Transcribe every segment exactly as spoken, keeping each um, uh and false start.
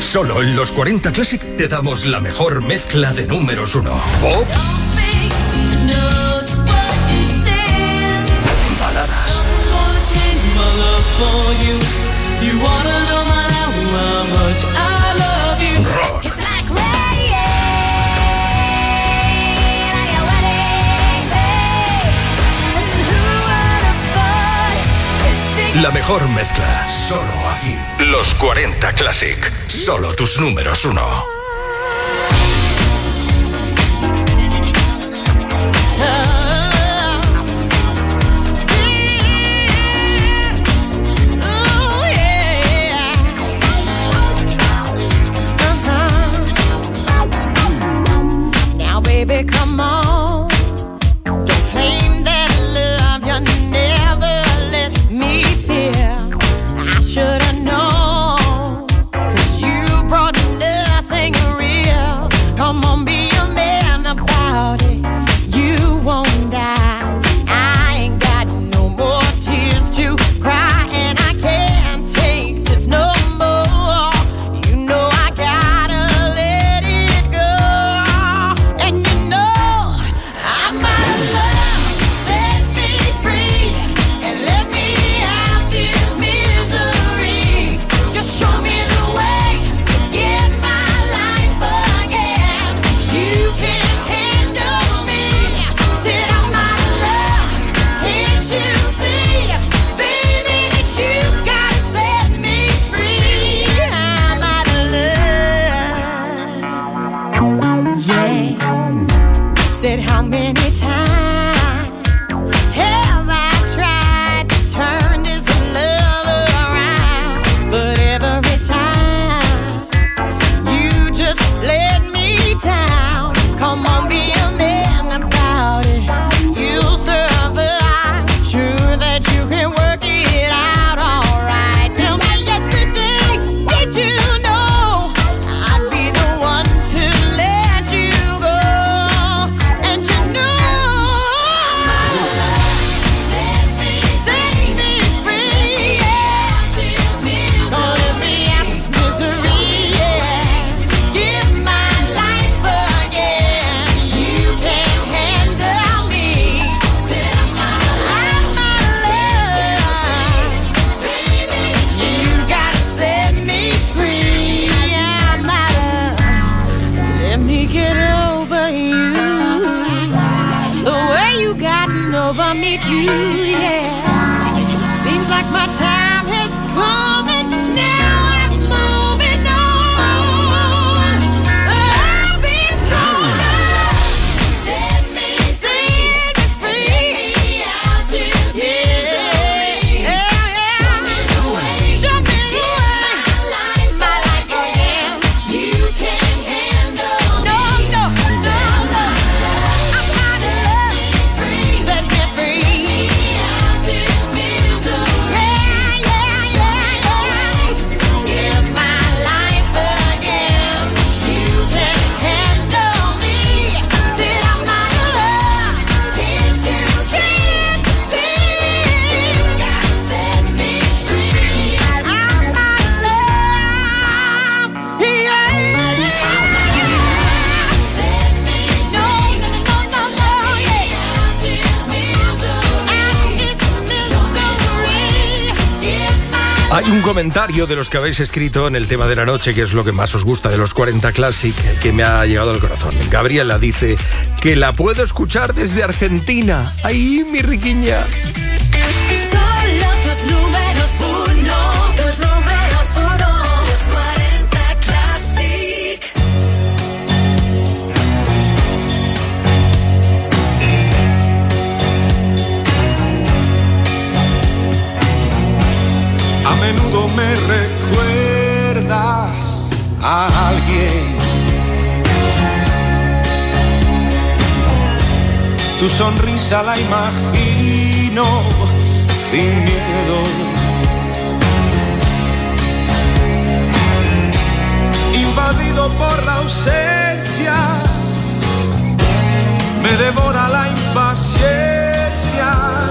Solo en los cuarenta Classic te damos la mejor mezcla de números uno. Pop, baladas, rock, la mejor mezcla, solo aquí. Los cuarenta Classic, solo tus números uno. Hay un comentario de los que habéis escrito en el tema de la noche, que es lo que más os gusta de los cuarenta Classic, que me ha llegado al corazón. Gabriela dice que la puedo escuchar desde Argentina. ¡Ay, mi riquiña! Solo tus números uno, tus números uno, los cuarenta Classic. A menudo me recuerdas a alguien. Tu sonrisa la imagino sin miedo. Invadido por la ausencia, me devora la impaciencia.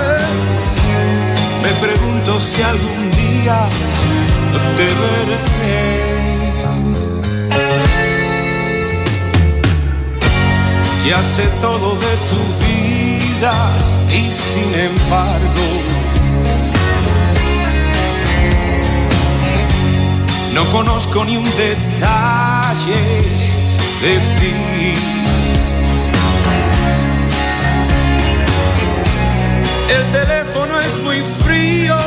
Me pregunto si algún día te veré. Ya sé todo de tu vida y sin embargo no conozco ni un detalle de ti. El teléfono es muy frío,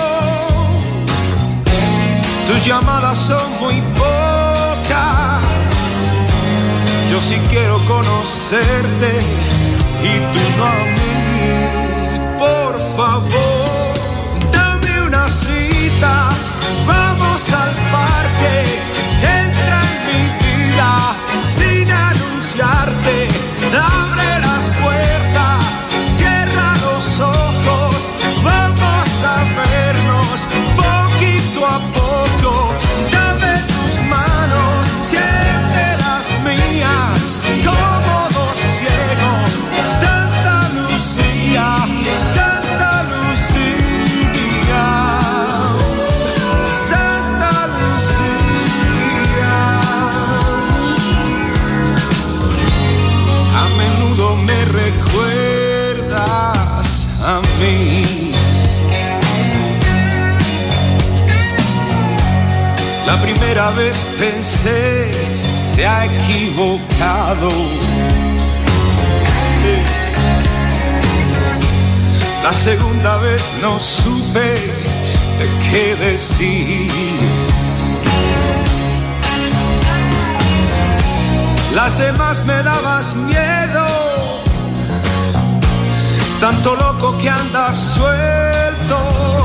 tus llamadas son muy pocas. Yo sí quiero conocerte y tú no a mí. Por favor, dame una cita, vamos al parque, entra en mi vida sin anunciarte. Abre las puertas, cierra los ojos, vamos a vernos poquito a poco. Dame tus manos, siempre las mías, como dos ciegos. Santa Lucía, Santa Lucía, Santa Lucía. A menudo me recuerdas a mí. La primera vez pensé, se ha equivocado. La segunda vez no supe de qué decir. Las demás me dabas miedo, tanto loco que andas suelto.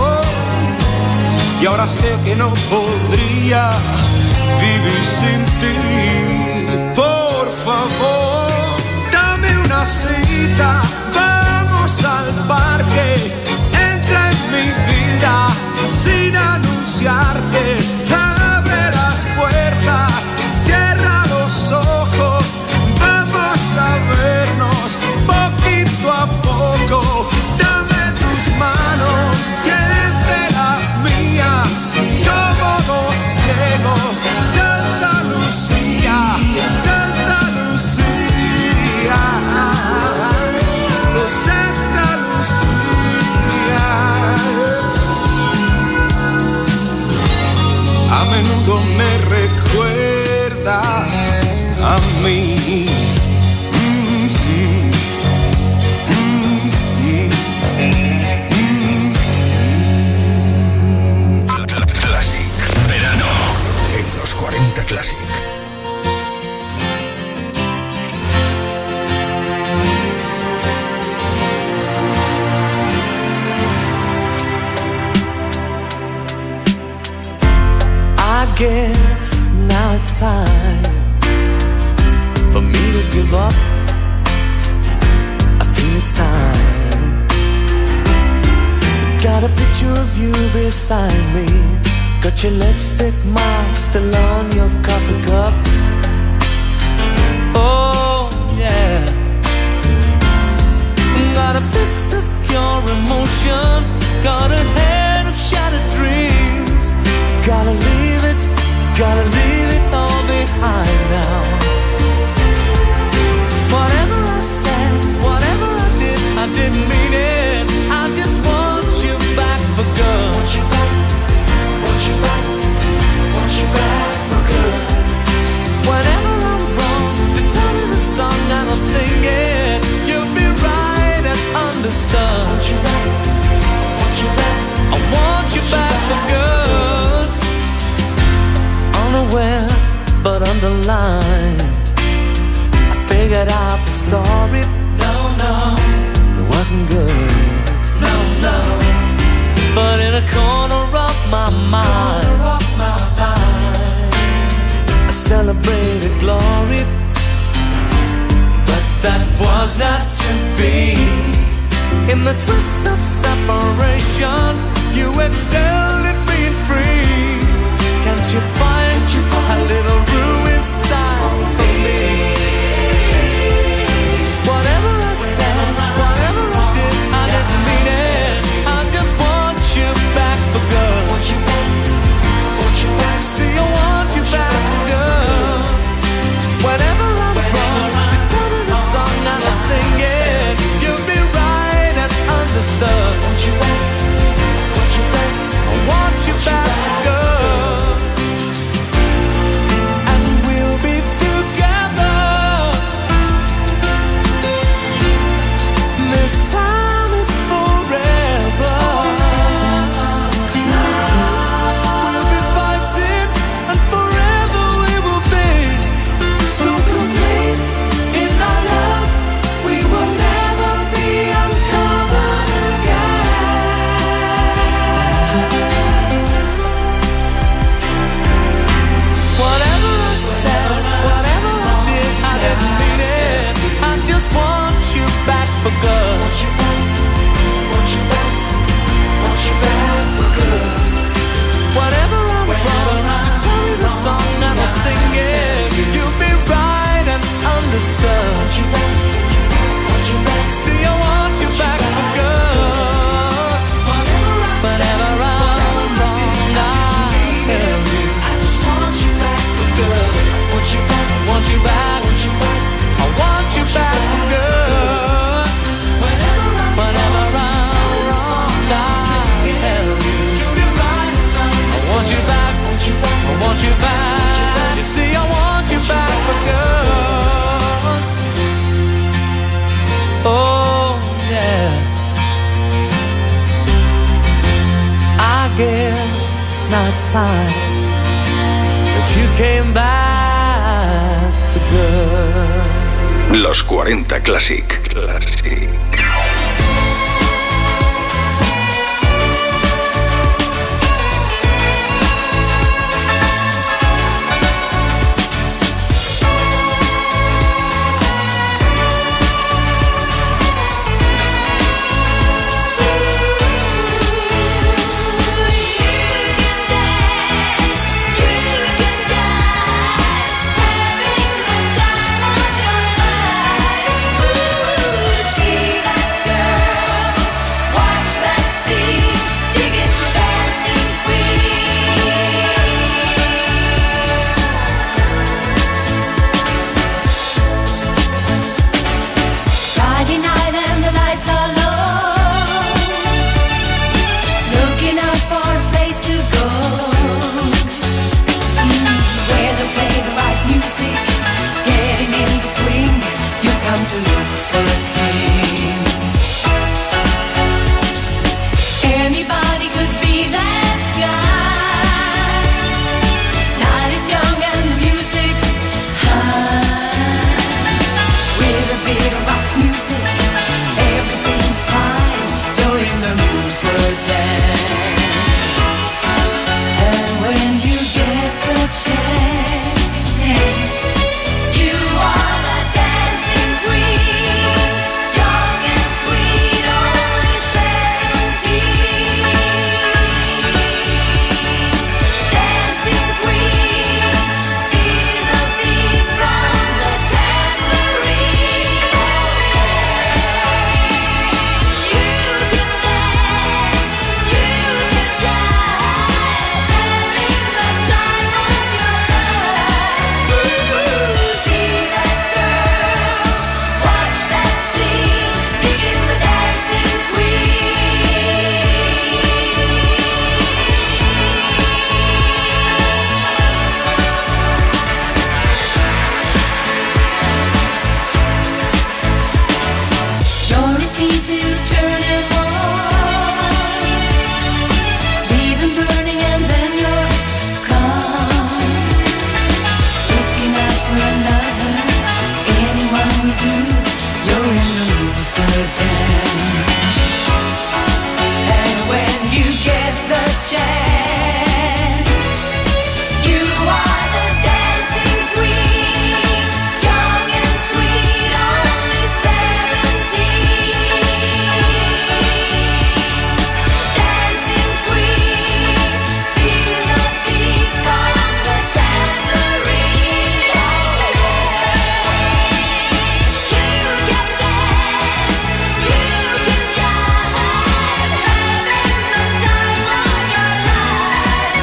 Y ahora sé que no podría vivir sin ti. Por favor, dame una cita, vamos al parque, entra en mi vida sin anunciarte. Abre las puertas, cierra los ojos, vamos a vernos poquito a poco. Dame tus manos, siempre las mías, como dos ciegos. Santa Lucía, Santa Lucía, Santa Lucía. A menudo me recuerdas a mí. Classic, verano, en los cuarenta Classic. I guess now it's time for me to give up. I think it's time. Got a picture of you beside me. Got your lipstick mark still on your coffee cup. Oh yeah. Got a fist of pure emotion. Got a head of shattered dreams. Gotta leave it, gotta leave it all behind now. Whatever I said, whatever I did, I didn't mean it. I just want you back for good. Want you back, want you back, want you back for good. Whenever I'm wrong, just tell me the song and I'll sing it. You'll be right and understood. Want you back, want you back, I want you back for good. Unaware, but underlined, I figured out the story. No, no, it wasn't good. No, no, but in a corner of my mind, corner of my mind, I celebrated glory, but that was not to be. In the twist of separation, you excelled at being free. Can't you find a little room inside for me? Whatever I said, whatever I did, I didn't mean it. I just want you back for good. Want you back, want you back. See, I want you back for good. back for good. And we'll be together. This time is forever. We'll be fighting, and forever we will be so complete in our love. We will never be uncovered again. Whatever I said, whatever I did, I didn't mean it. I just want you back for good. Want you back, want you back, want you back for good. Whatever I'm wrong, just tell me the song and I'll sing it. You'll be right and understood. Want you back, want you back. See, I want you back for good. Whatever I'm wrong, I'll tell you. I just want you back for good. Want you back, want you back, want you back. I want you back for good. Whenever I'm wrong, I'll tell you. I want you back, I want you back. You see, I want you back for good. Oh, yeah. I guess now it's time that you came back for good. Los cuarenta Classic. Classic. Friday night and the lights are low, looking out for a place to go, mm, where they play the right music, getting in the swing. You come to look for a king. Anybody could be that guy. Night is young and the music's high. With a bit of rock music, everything's fine. You're in the mood for a dance. And when you get the chance, you are the dancing queen. Young and sweet, only seventeen. Dancing queen, feel the beat from the tambourine. You can dance, you can jive, having the time of your life. See that girl, watch that scene, digging the dancing queen. You're a teaser, you turn him on, leave him burning and then you're gone. Looking out for another, anyone will do. You're in the mood for a dance. And when you get the chance, you are the dancing queen. Young and sweet, only seventeen. Dancing queen, feel the beat from the tambourine. You can dance, you can jive, having the time of your life.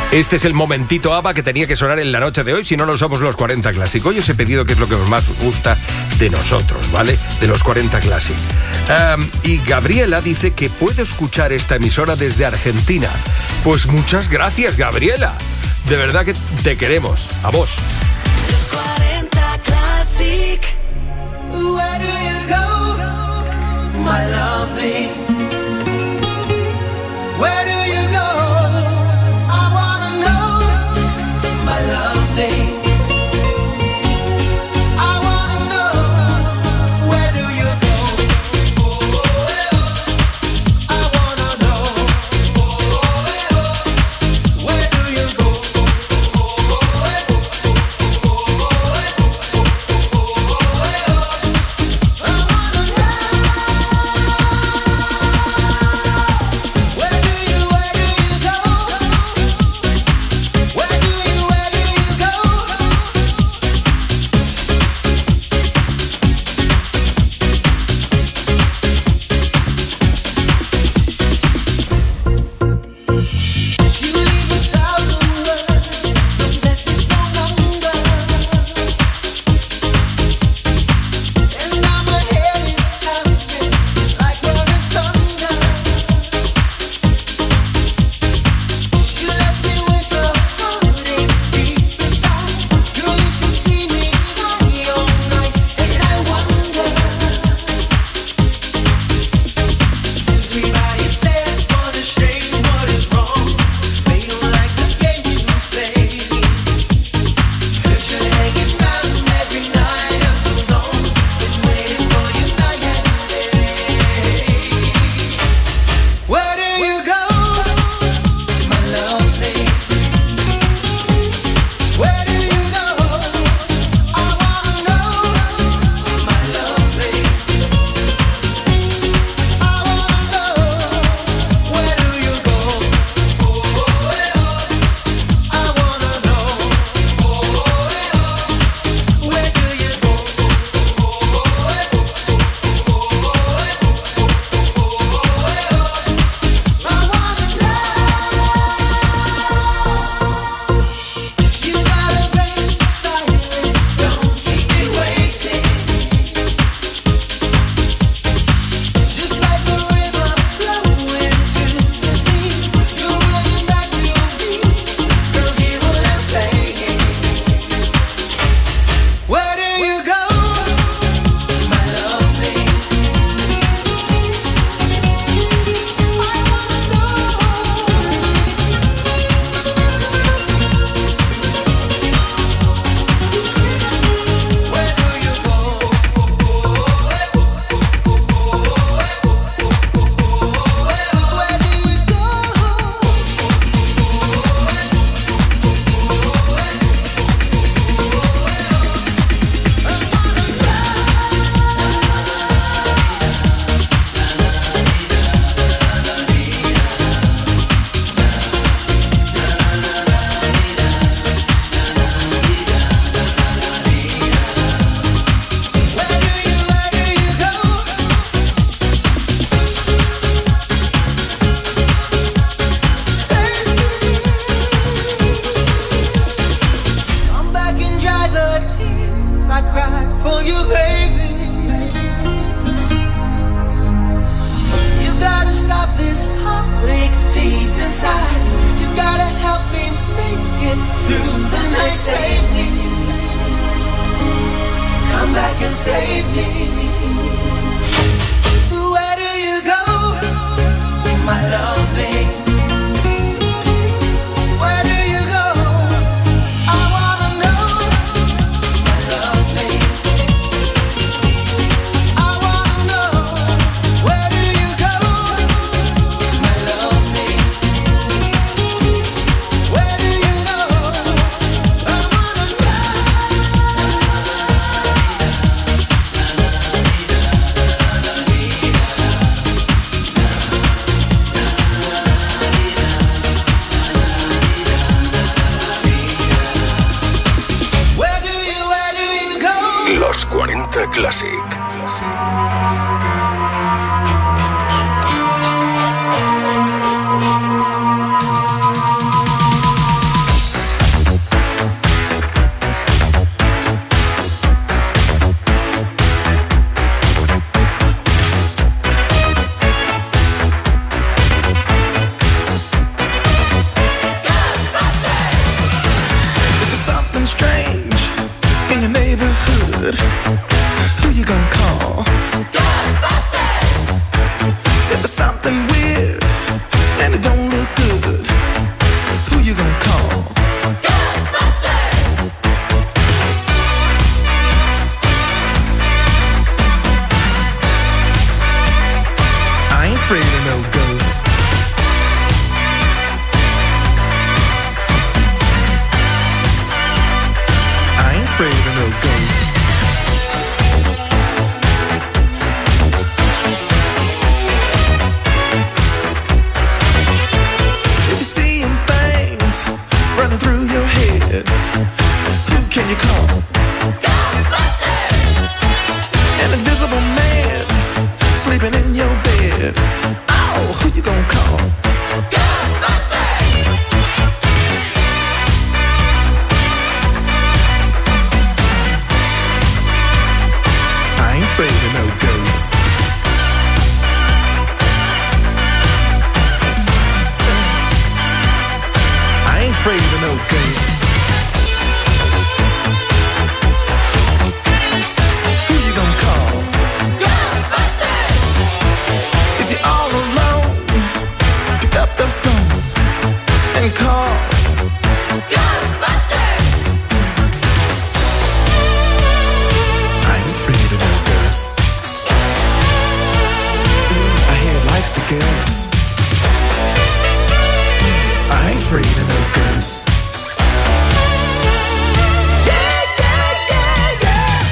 Este es el momentito ABBA que tenía que sonar en la noche de hoy, si no, no somos los cuarenta Classic. Hoy os he pedido qué es lo que más os gusta de nosotros, ¿vale? De los cuarenta Classic. Um, y Gabriela dice que puede escuchar esta emisora desde Argentina. Pues muchas gracias, Gabriela. De verdad que te queremos. A vos. Los cuarenta Classic. Where do you go, my lovely? Where do you go? I wanna know, my lovely. I wanna know, where do you go? I wanna know, where do you go? cuarenta Classic. scared. Oh, who you gonna call? Ghostbusters! I ain't afraid of no ghosts. I ain't afraid of no ghosts. Who you gonna call? Ghostbusters! If you're all alone, pick up the phone and call Ghostbusters! I ain't afraid of no ghosts. I hear it likes the girls. I ain't afraid of no ghosts. Yeah, yeah, yeah, yeah.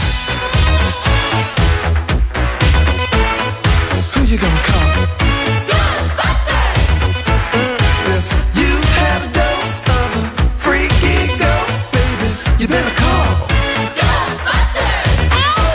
Who you gonna call? Ghostbusters! If you have a dose of a freaky ghost, baby, you better call Ghostbusters!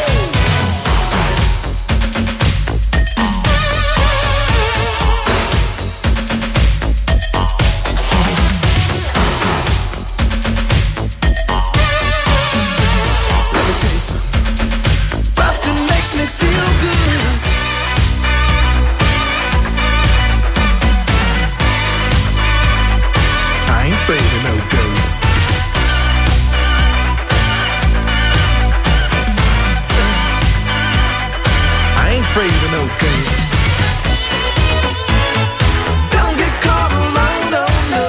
Let me tell you something. Bustin' makes me feel good. I ain't afraid of no ghosts. I ain't afraid of no ghosts. Don't get caught alone, oh no.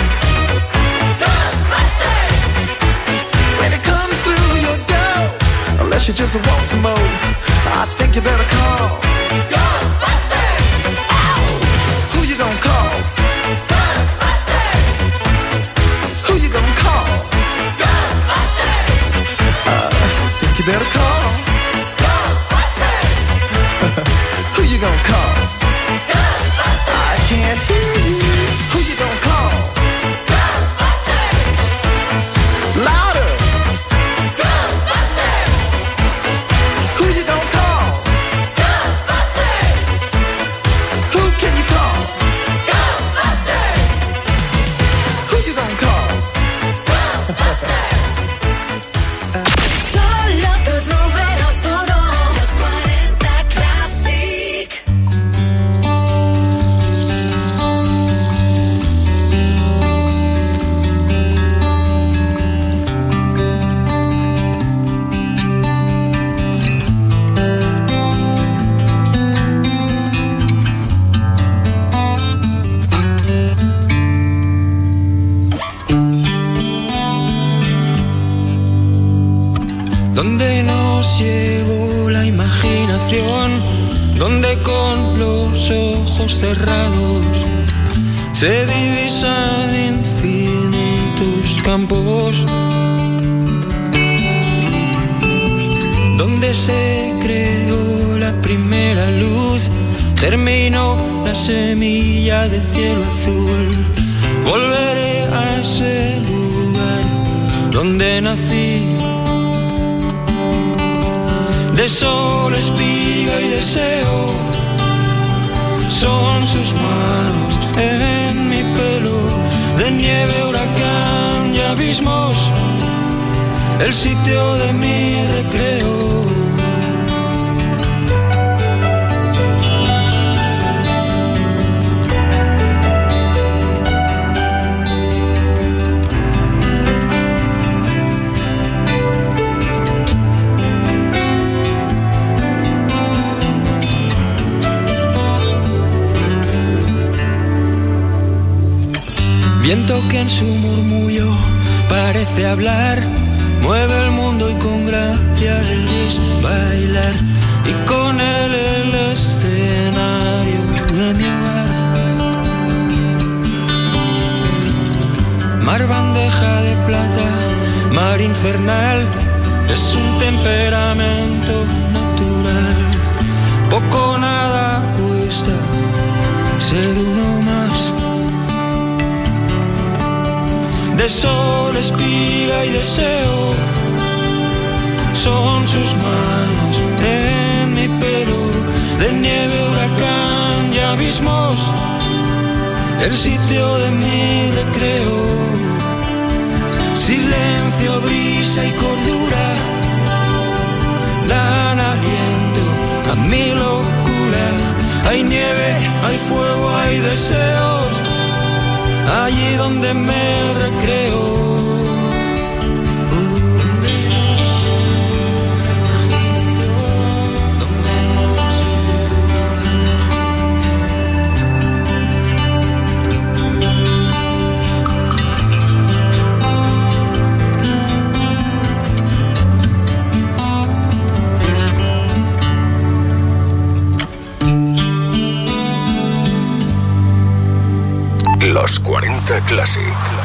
Ghostbusters! When it comes through your door, unless you just want some more, I think you better call Ghostbusters! Ow! Who you gonna call? Ghostbusters! Who you gonna call? Ghostbusters! Uh, think you better call Ghostbusters! Who you gonna call? Ghostbusters! I can't hear you. Who you gonna call? Ghostbusters! Louder! Ghostbusters! Who you gonna call? Ghostbusters! Who can you call? Ghostbusters! Who you gonna call? Ghostbusters! Solo tus números uno, los cuarenta Classic. Donde nos llevó la imaginación, donde con los ojos cerrados se divisan infinitos campos, donde se creó la primera luz, germinó la semilla del cielo azul. Volveré a ese lugar donde nací. De sol, espiga y deseo son sus manos en mi pelo. De nieve, huracán y abismos, el sitio de mi recreo. Viento que en su murmullo parece hablar, mueve el mundo y con gracia le es bailar, y con él el escenario de mi hogar. Mar bandeja de plata, mar infernal, es un temperamento natural. Poco o nada cuesta ser uno más. De sol, espiga y deseo son sus manos en mi pelo. De nieve, huracán abismos, el sitio de mi recreo. Silencio, brisa y cordura dan aliento a mi locura. Hay nieve, hay fuego, hay deseos, allí donde me recreo. Los cuarenta Classic.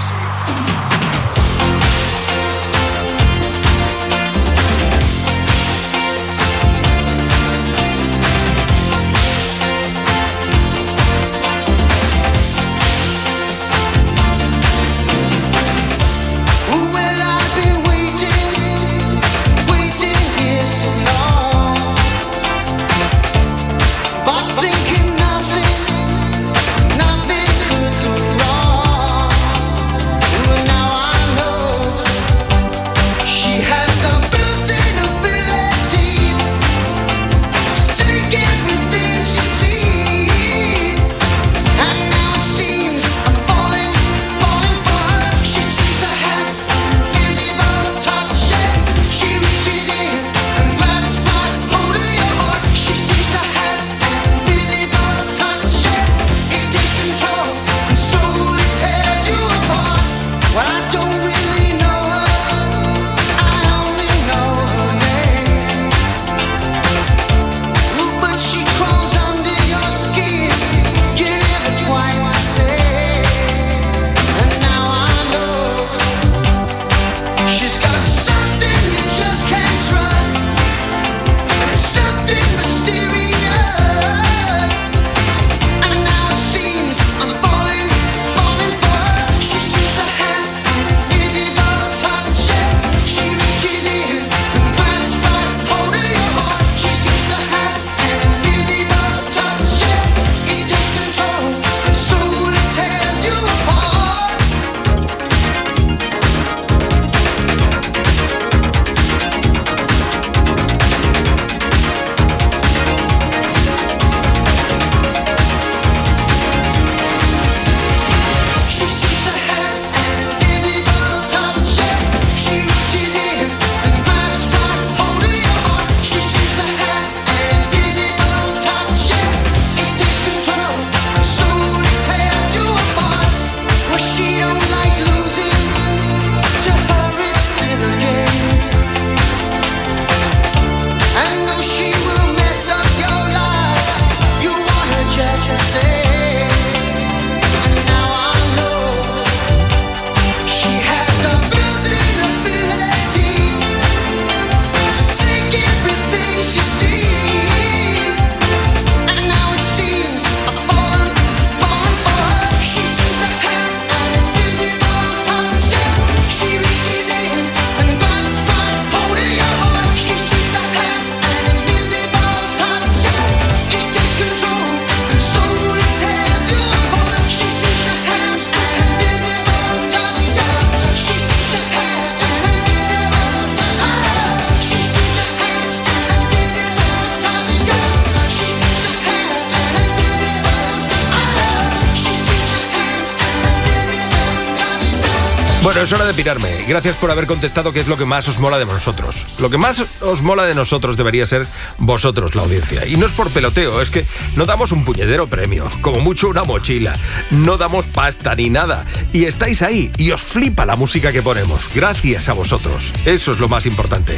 Bueno, es hora de pirarme. Gracias por haber contestado qué es lo que más os mola de nosotros. Lo que más os mola de nosotros debería ser vosotros, la audiencia. Y no es por peloteo, es que no damos un puñetero premio, como mucho una mochila. No damos pasta ni nada. Y estáis ahí y os flipa la música que ponemos. Gracias a vosotros. Eso es lo más importante.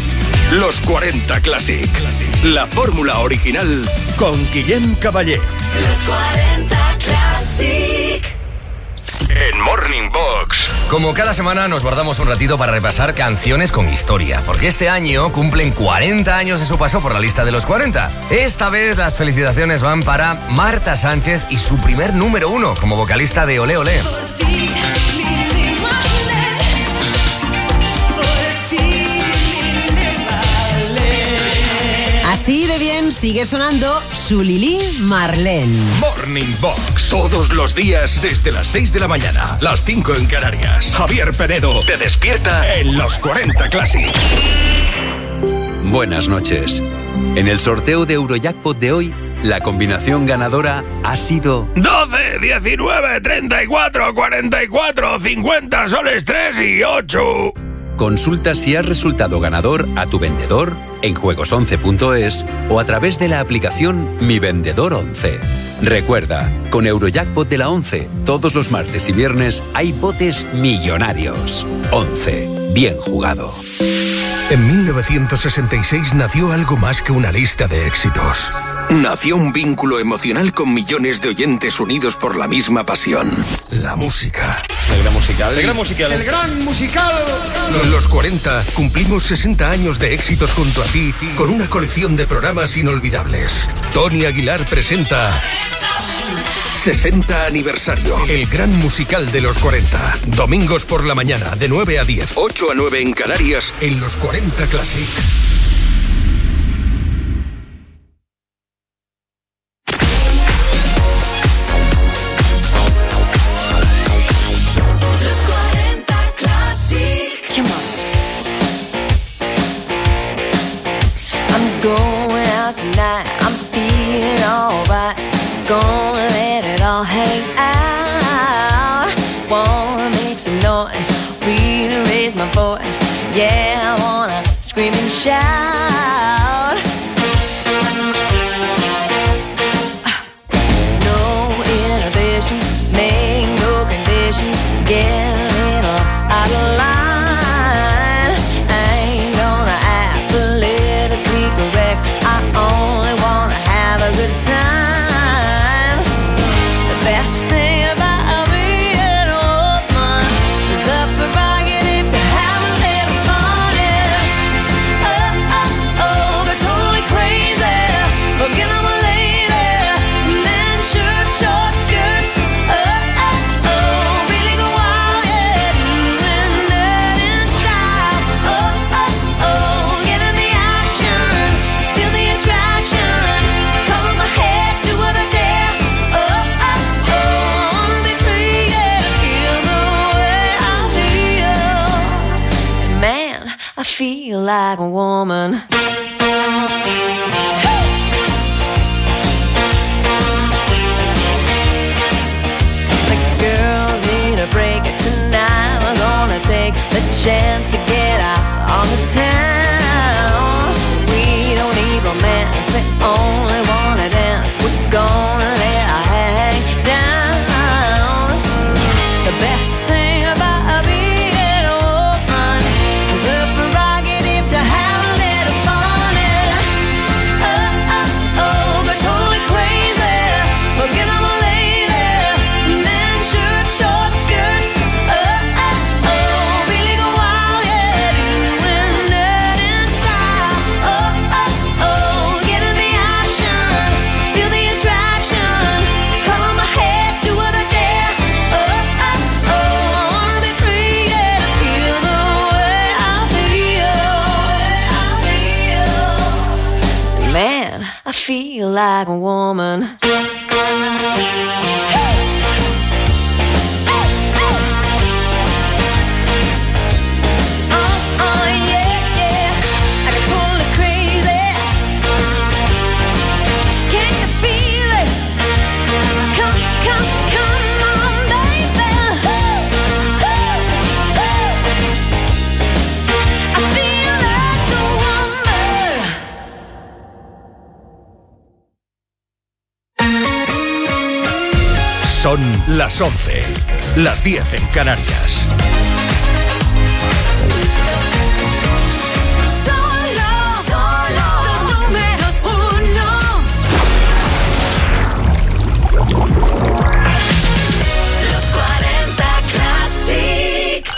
Los cuarenta Classic. La fórmula original con Guillem Caballé. Los cuarenta Classic. En Morning Box. Como cada semana nos guardamos un ratito para repasar canciones con historia, porque este año cumplen cuarenta años de su paso por la lista de los cuarenta. Esta vez las felicitaciones van para Marta Sánchez y su primer número uno como vocalista de Olé Olé. Así de bien sigue sonando su Lili Marlene. Morning Box. Todos los días desde las seis de la mañana. Las cinco en Canarias. Javier Penedo te despierta en los cuarenta Classic. Buenas noches. En el sorteo de Eurojackpot de hoy, la combinación ganadora ha sido doce, diecinueve, treinta y cuatro, cuarenta y cuatro, cincuenta, soles tres y ocho. Consulta si has resultado ganador a tu vendedor en juegos once punto es o a través de la aplicación Mi Vendedor once. Recuerda, con Eurojackpot de la once, todos los martes y viernes hay botes millonarios. once. Bien jugado. En mil novecientos sesenta y seis nació algo más que una lista de éxitos. Nació un vínculo emocional con millones de oyentes unidos por la misma pasión. La música. El gran musical. El gran musical. El gran musical. En los cuarenta cumplimos sesenta años de éxitos junto a ti con una colección de programas inolvidables. Tony Aguilar presenta sesenta aniversario. El gran musical de los cuarenta. Domingos por la mañana de nueve a diez, ocho a nueve en Canarias en los cuarenta Classic. Going out tonight, I'm feeling alright. Gonna let it all hang out. Wanna make some noise, really raise my voice. Yeah, I wanna scream and shout. No inhibitions, make no conditions. Get a little out of line. Good time. The best thing about being a woman is the prerogative to have a little fun. Yeah. Oh, oh, oh, they're totally crazy. Forget I'm a lady. Men, shirt, short skirts. Oh, oh, oh, really go wild. Yeah, doing that in style. Oh, oh, oh, get in the action. Feel the attraction. I feel like a woman. The girls need a break tonight. We're gonna take the chance to get out on the town. We don't need romance, we only wanna dance. We're gonna let our hang down. The best thing about being a woman is the prerogative to have a little fun. Yeah. Oh, oh, oh, they're totally crazy. Forget I'm a lady. Men, shirt, short skirts. Oh, oh, oh, really go wild. Yeah, doing that in style. Oh, oh, oh, get in the action. Feel the attraction. Color my head, do what I dare. Oh, oh, oh, I wanna be free. Yeah, to feel the way I feel. Man, I feel like a woman. Oh, oh, yeah, yeah, I get totally crazy. Can you feel it? Come, come, come on, baby. I feel like a woman. Son las once, las diez en Canarias. Solo, solo, los números uno. Los cuarenta Classic.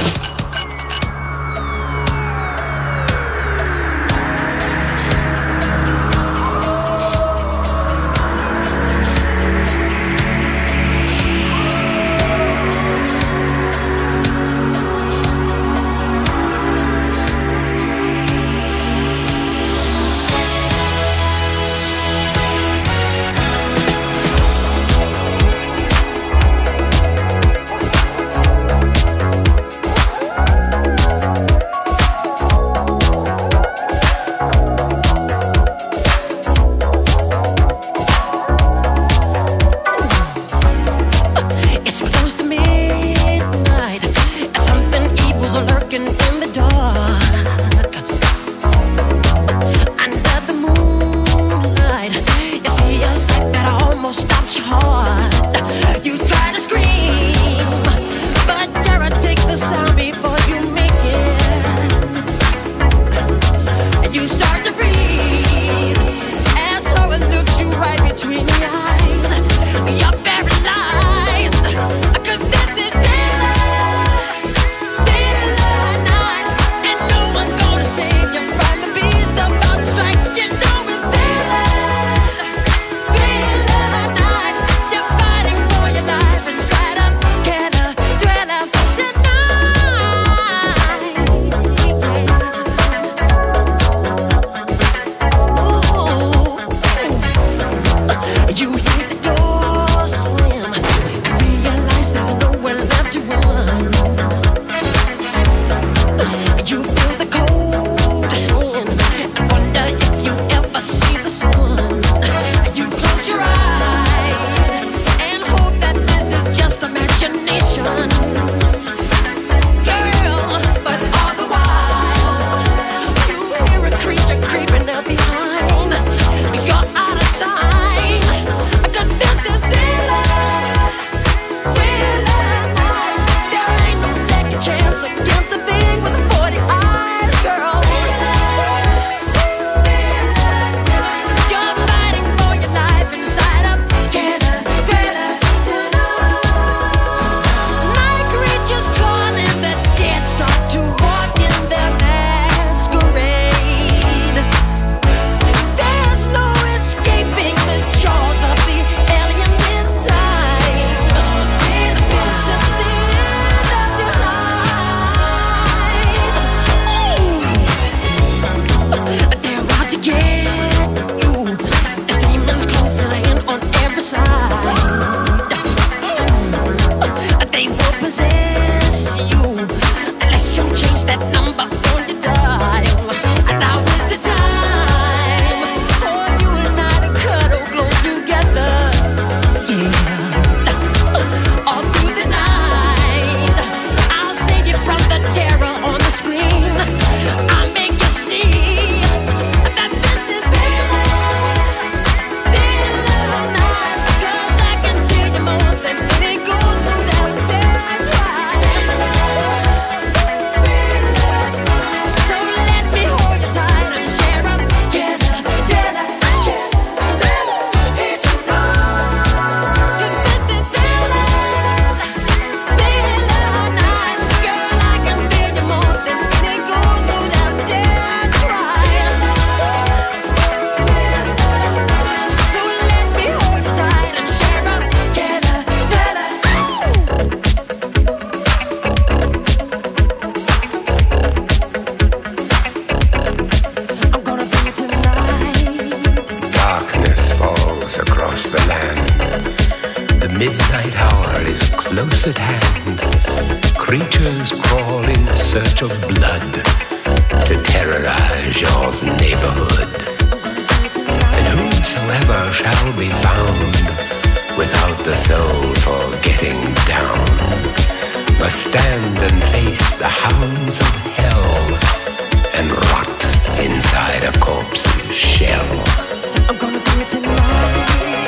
close at hand, creatures crawl in search of blood to terrorize your neighborhood. And whosoever shall be found without the soul for getting down must stand and face the hounds of hell and rot inside a corpse's shell. I'm gonna do it tonight.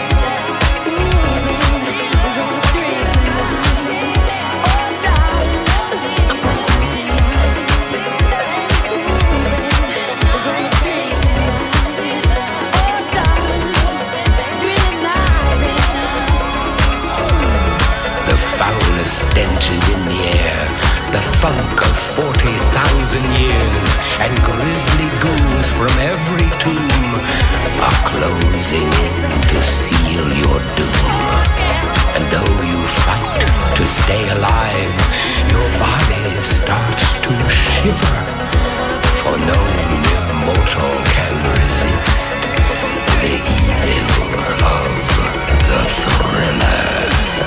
Stench is in the air, the funk of forty thousand years, and grisly ghouls from every tomb are closing in to seal your doom. And though you fight to stay alive, your body starts to shiver, for no mere mortal can resist the evil of the thriller.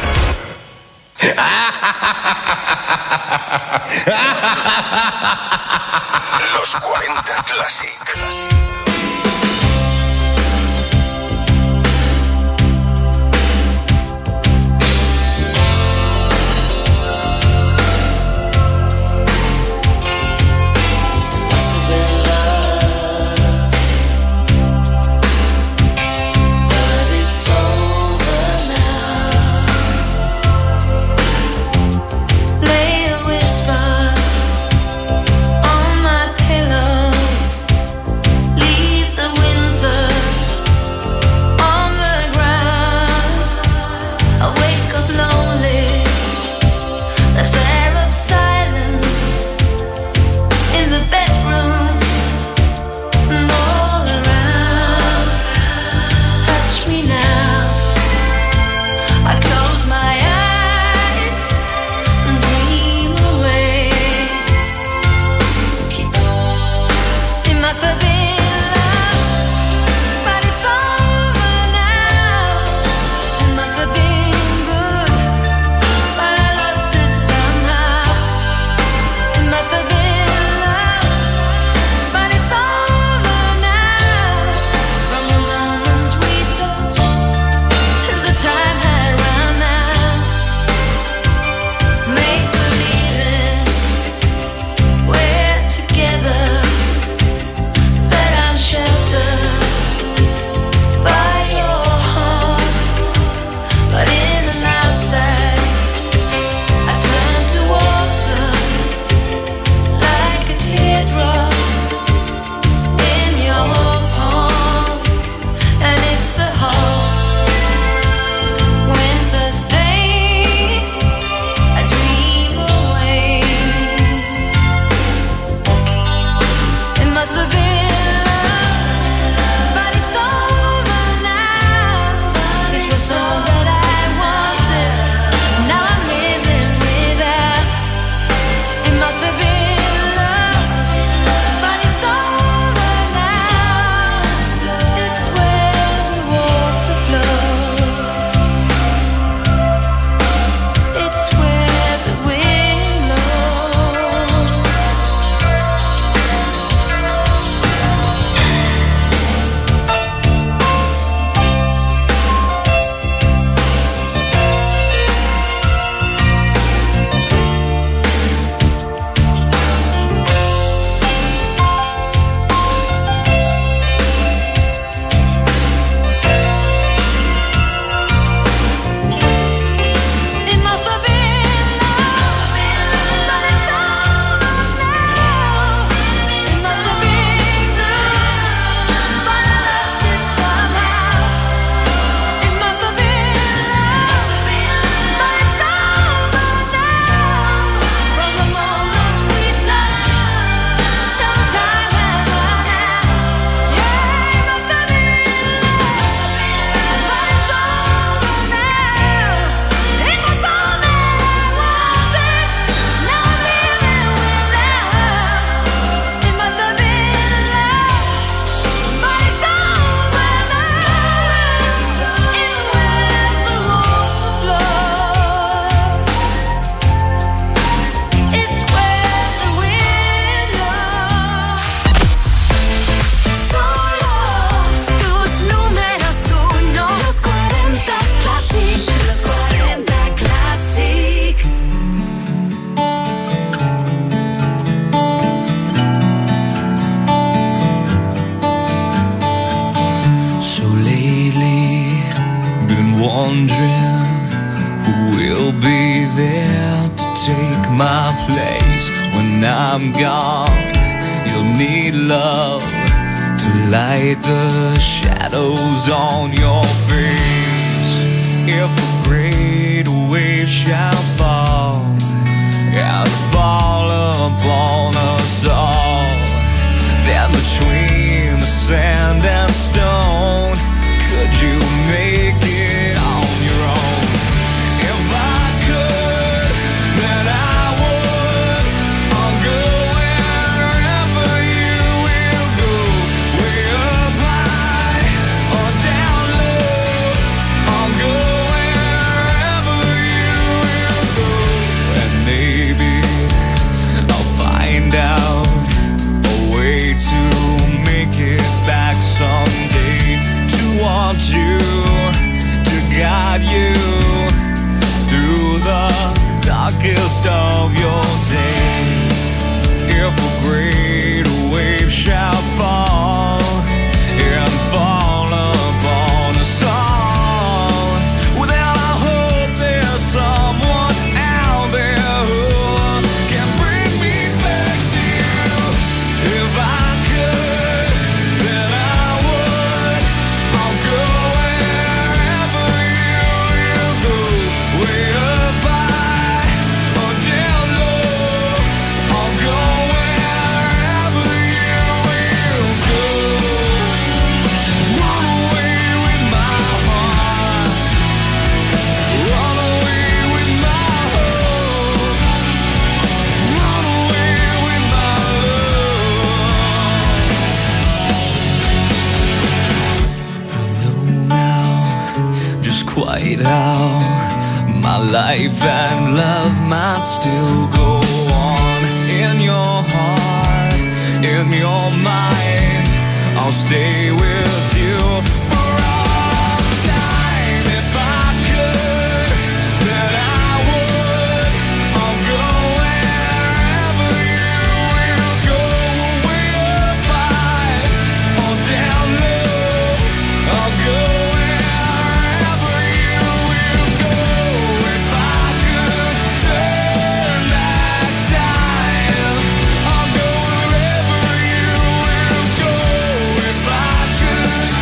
Los cuarenta Classic. Lay a whisper on my pillow. I'm gone, you'll need love to light the shadows on your face. If a great wave shall fall and fall upon us all, then between the sand and stone, could you make it on your own? If I could, then I would. I'll go wherever you will go, way up high or down low. I'll go wherever you will go, and maybe I'll find out a way to make it back someday, to want you, to guide you through the darkest of your days. If a great wave shall fall and fall upon us all, well then I hope there's someone out there who can bring me back to you. If I could, then I would. I'll go wherever you will go, way up high or down low. I'll go wherever you will go. Run away with my heart, run away with my hope, run away with my love. I know now just quite how my life and love might still go on. In your heart, in your mind, I'll stay with you for all time. If I could, then I would. I'll go wherever you will go, way up high or down low. I'll go wherever you will go. If I could turn back time, I'll go wherever you will go. If I could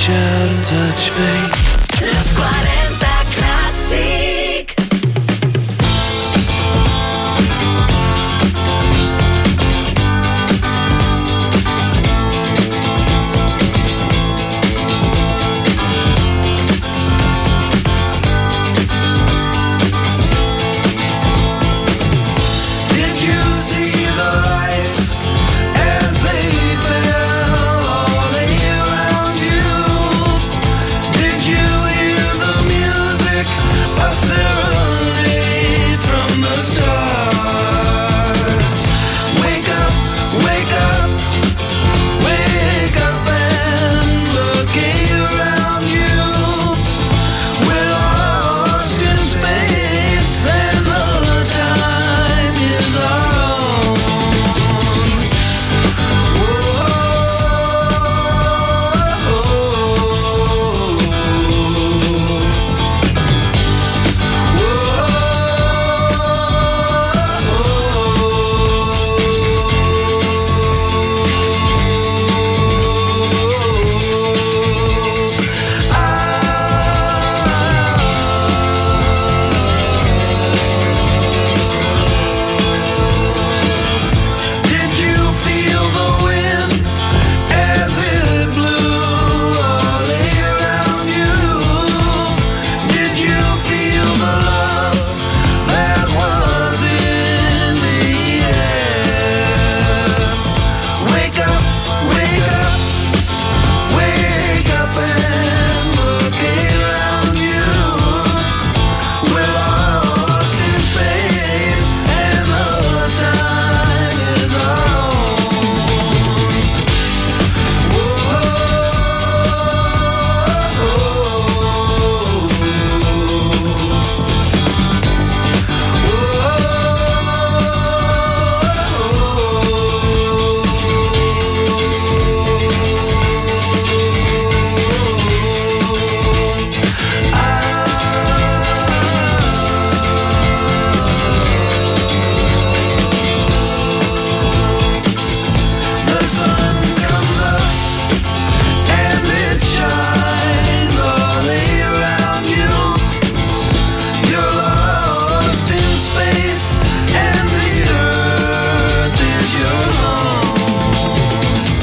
reach out and touch faith. Los cuarenta Classic. Did you see the lights as they fell all around you? Did you hear the music, a serenade from the stars? Wake up, wake up, wake up and look around you. We're lost in space and the time is our own. Did you feel the wind as it blew all around you? Did you feel the love that was in the air? Wake up, wake up, wake up and look around you. We're lost in space and the time is our own. The sun comes up and it shines all around you. You're lost in space and the earth is your home.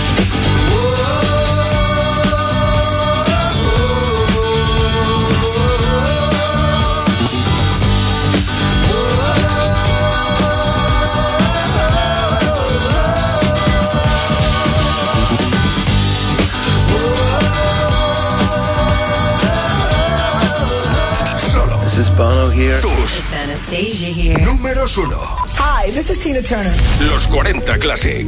This is Bono here. Tus Anastasia here. números uno. Hi, this is Tina Turner. Los cuarenta Classic.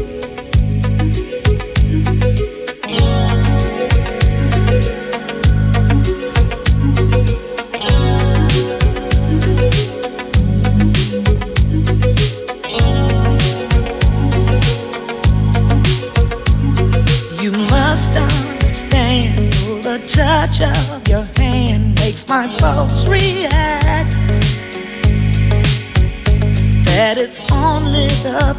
You must understand the touch of your hand makes my pulse react. That it's only the